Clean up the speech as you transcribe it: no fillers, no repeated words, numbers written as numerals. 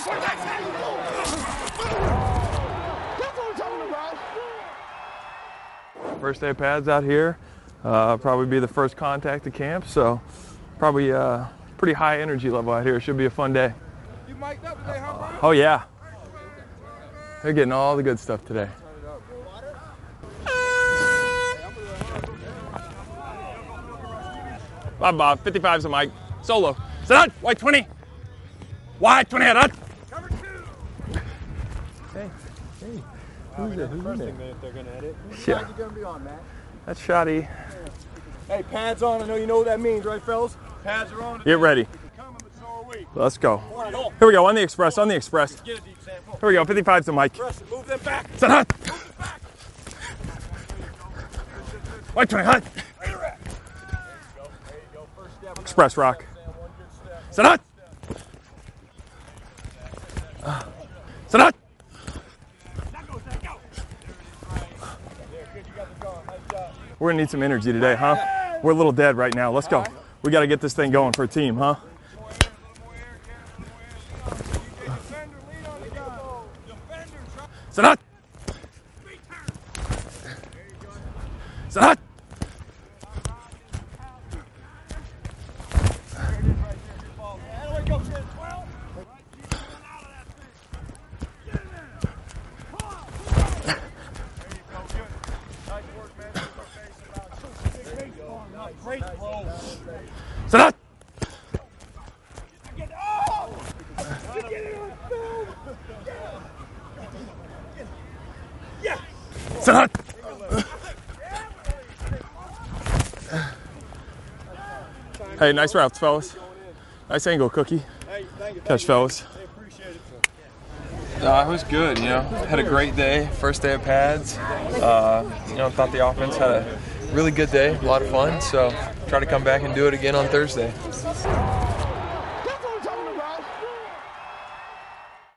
First day of pads out here. Probably be the first contact at camp, so probably pretty high energy level out here. Should be a fun day. You mic'd up today, huh, bro? Oh yeah. They're getting all the good stuff today. Bob, 55's a mic. Solo. Sit out. White 20. White 20 head out. Cover 2. Hey. Who's it? First thing they're going to edit. Which Yeah. side you going to be on, Matt? That's shoddy. Hey, pads on. I know you know what that means, right, fellas? Pads are on. Get ready. Coming, but so are we. Let's go. Go. Here we go. On the express. On the express. Get a deep sample. Here we go. 55's the mic. Press it. Move them back. Sit out. Move them back. White 20 hot. There you go. First step. Express rock. One good step. Sit out. Sit out. We're gonna need some energy today, huh? We're a little dead right now. Let's go. We gotta get this thing going for a team, huh? Sit out. Sit out. Great throw. Sit out. Sit out. Hey, nice routes, fellas. Nice angle, Cookie. Hey, thank you. Catch, fellas. I appreciate it. It was good, you know. Had a great day, first day of pads. Thought the offense had a really good day, a lot of fun. So try to come back and do it again on Thursday.